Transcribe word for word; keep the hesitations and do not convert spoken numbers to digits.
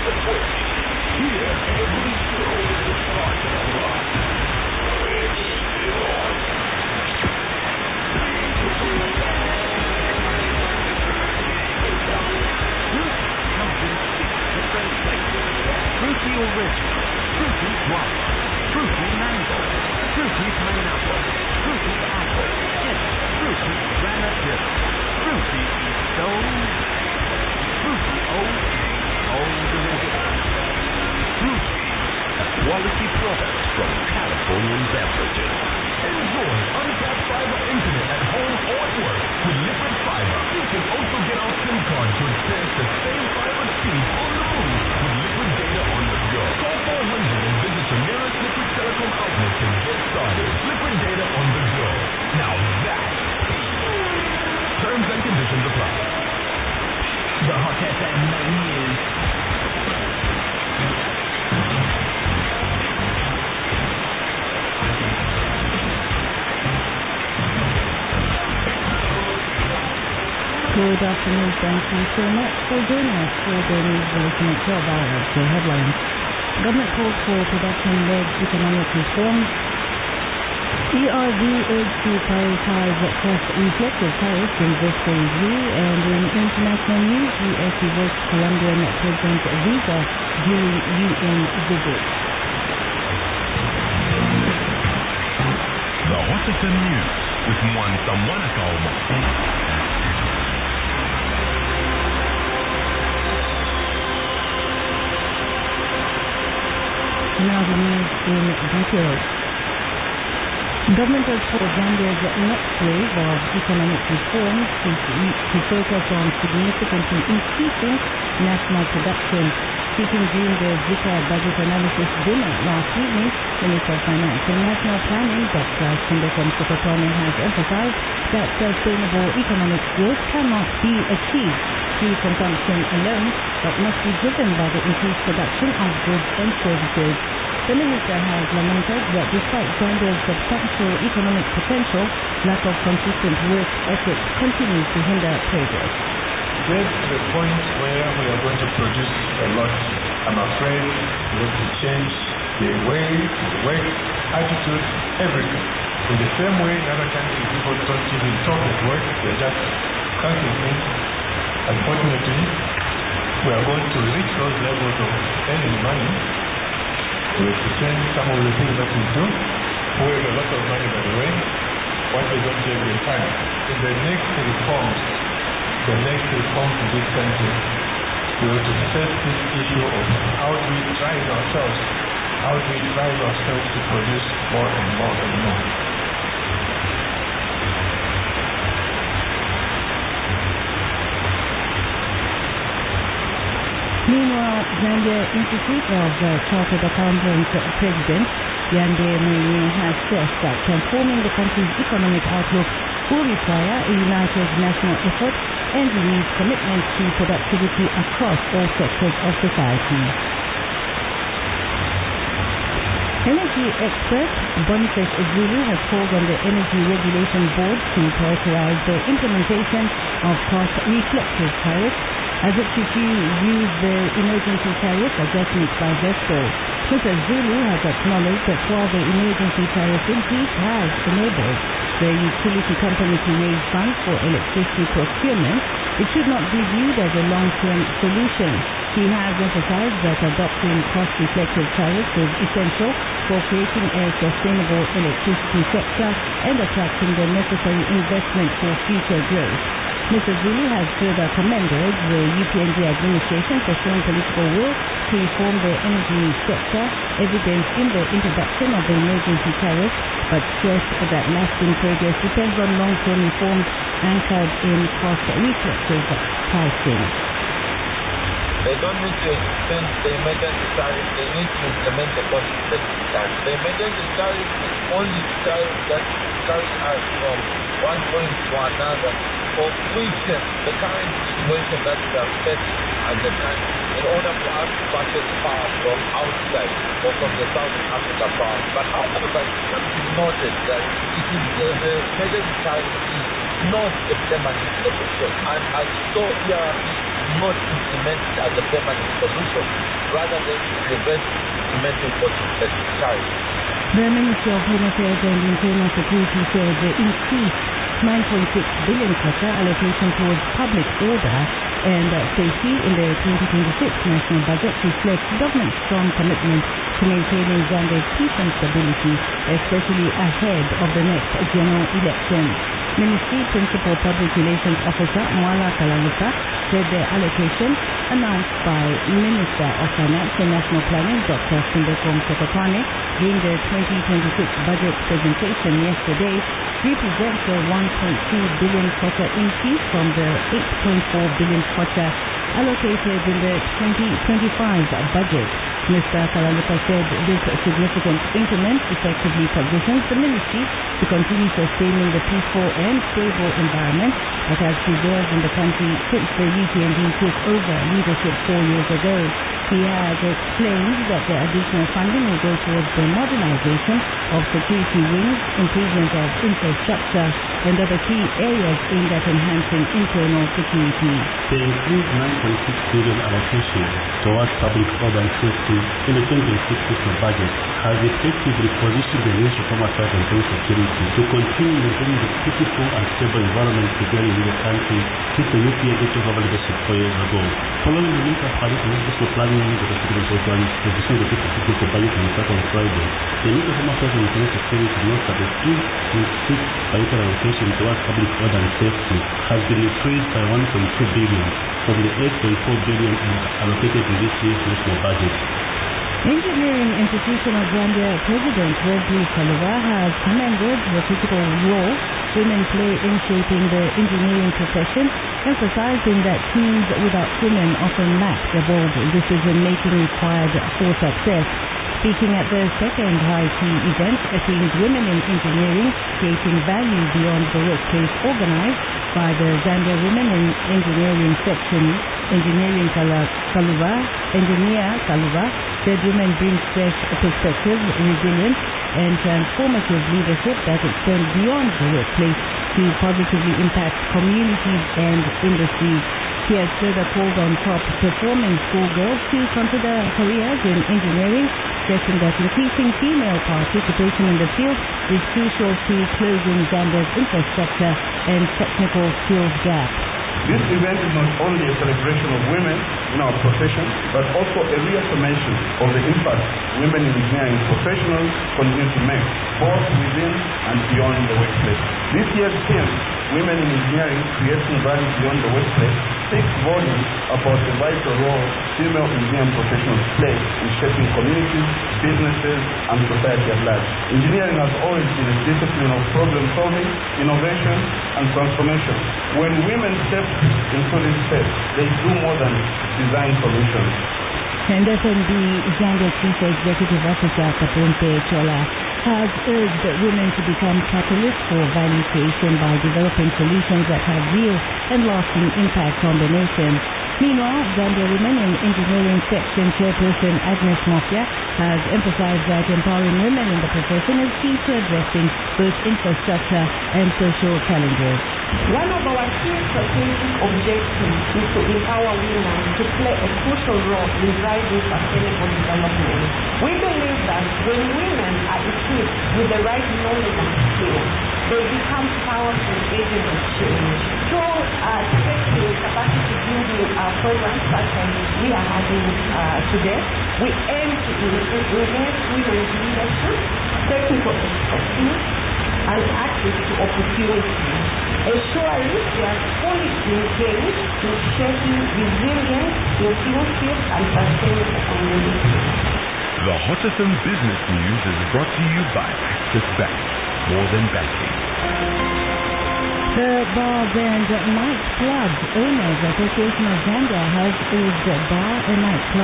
Quality products from Californian Beverages. Enjoy uncapped fiber internet at home or at work with Liquid Fiber. You can also get our SIM card to experience the same fiber speed on the move with Liquid Data on the go. Call four hundred and visit your nearest Liquid Telecom outlet to get started. Liquid Data on the go. Now that's speed. Terms and conditions apply. The Hot F M News. Good afternoon, thank you so much for joining us for the news bulletin at twelve hours. The headlines. Government calls for production-led economic reforms. E R B urged to prioritize cost-reflective tariffs in fiscal review. And in international news, U S revoked Colombian President visa during U N visit. The Hot F M News with Mwanta Mwanakauma. Now the news in detail. Government has called Zambia's next wave of economic reforms to, to focus on significantly increasing national production. Speaking during the Zika budget analysis dinner last evening, Minister of Finance and National Planning, Doctor Sindekam Sokotwane, has emphasized that sustainable economic growth cannot be achieved through consumption alone, but must be driven by the increased production of goods and services. The minister has lamented that despite Zambia's substantial economic potential, lack of consistent work ethic continues to hinder progress. Get to the point where we are going to produce a lot. I'm afraid we have to change the way we work, attitude, everything. In the same way in other countries, people don't even talk at work, they're just counting things. Unfortunately, we are going to reach those levels of earning money. We have to change some of the things that we do. We have a lot of money, by the way, what we don't have in time. In the next reforms, the next reforms in this country, we have to face this issue of how do we drive ourselves, how do we drive ourselves to produce more and more and more. Meanwhile, Zambia Institute of uh, Chartered Accountants President Yande Mwinyi has stressed that transforming the country's economic outlook will require a united national effort and renewed commitment to productivity across all sectors of society. Energy expert Boniface Zulu has called on the Energy Regulation Board to prioritize the implementation of cost-reflective tariffs as it reviews the emergency tariff adjustment by ZESCO. Mister Zulu has acknowledged that while the emergency tariff increase has enabled the utility company to raise funds for electricity procurement, it should not be viewed as a long-term solution. He has emphasized that adopting cost-reflective tariffs is essential for creating a sustainable electricity sector and attracting the necessary investment for future growth. Mister Zulu has further commended the U P N D administration for showing political will to reform the energy sector, evidenced in the introduction of the emergency tariff, but stressed that lasting progress depends on long-term reforms anchored in cost-reflective pricing. They don't need to extend the emergency tariff, they need to implement the cost-reflective tariff. The emergency tariff is only tariff that carries us from one point to another or weaken the current situation that we are facing as a country in order for us to purchase power from outside or from the South Africa power. But however, it must be noted that it is the, the emergency tariff is not a permanent solution, and as so we are not implemented implement it as a permanent solution rather than reverse implementing what is necessary. The Ministry of Home Affairs and Internal Security said the increased nine point six billion kwacha allocation towards public order and safety in the twenty twenty-six national budget reflects government's strong commitment to maintaining Zambia's peace and stability, especially ahead of the next general election. Ministry Principal Public Relations Officer Mwala Kalaluka said the allocation announced by Minister of Finance and National Planning Doctor Simbeko Msekotwane during the twenty twenty-six budget presentation yesterday represents a one point two billion kwacha increase from the eight point four billion kwacha allocated in the twenty twenty-five budget. Mister Kalaluka said this significant increment effectively positions the ministry to continue sustaining the peaceful and stable environment that has prevailed in the country since the U P N D took over leadership four years ago. He has explained that the additional funding will go towards the modernization of security wings, improvement of infrastructure, and other key areas aimed at enhancing internal security. The increased nine point six billion allocation towards public order and safety in the twenty twenty-six fiscal budget has effectively positioned the Ministry of Home Affairs and Internal Security to continue maintaining the peaceful and stable environment prevailing in the country since the U P N D took over leadership four years ago. Following the Minister of Finance and National Planning Doctor Simbeko Msekotwane's position of the twenty twenty-six fiscal budget on the on Friday, the Ministry of Home Affairs and Internal Security notes that the twenty twenty-six budget allocation towards public order and safety has been increased by one point two billion from the eight point four billion allocated in this year's national budget. Engineering Institution of Zambia President Wesley Kaluva has commended the critical role women play in shaping the engineering profession, emphasizing that teams without women often lack the bold decision-making required for success. Speaking at the second high tea event themed Women in Engineering, Creating Value Beyond the Workplace, organized by the Zambia Women in Engineering section, Engineering Kaluva, Engineer Kaluva said women bring fresh perspectives, resilience, and transformative leadership that extend beyond the workplace to positively impact communities and industries. He has further called on top-performing schoolgirls to consider careers in engineering, stressing that increasing female participation in the field is crucial to closing Zambia's infrastructure and technical skills gap. This event is not only a celebration of women in our profession, but also a reaffirmation of the impact women in engineering professionals continue to make, both within and beyond the workplace. This year's theme, Women in Engineering, Creating Value Beyond the Workplace, speaks volumes about the vital role female engineering professionals play in shaping communities, businesses, and society at large. Engineering has always been a discipline of problem solving, innovation, and transformation. When women step into this space, they do more than design solutions. And F N B Zambia Chief Executive Officer Kapumpe Chola has urged women to become catalysts for value creation by developing solutions that have real and lasting impact on the nation. Meanwhile, Zambia Women in Engineering Section Chairperson Agnes Mofia has emphasized that empowering women in the profession is key to addressing both infrastructure and social challenges. One of our key strategic objectives is to empower women to play a crucial role in driving sustainable development. We believe that when women are equipped with the right knowledge and skills, they become powerful agents of change. Through uh, taking capacity building uh, programs such as we are having uh, today, we aim to enhance women's leadership, technical expertise, and access to opportunities, ensuring they are fully engaged in shaping resilience, inclusive, and sustainable communities. The Hot F M Business News is brought to you by Access Bank. More than banking. The Bars and Night Clubs Owners Association of Zambia has urged bar and night clubs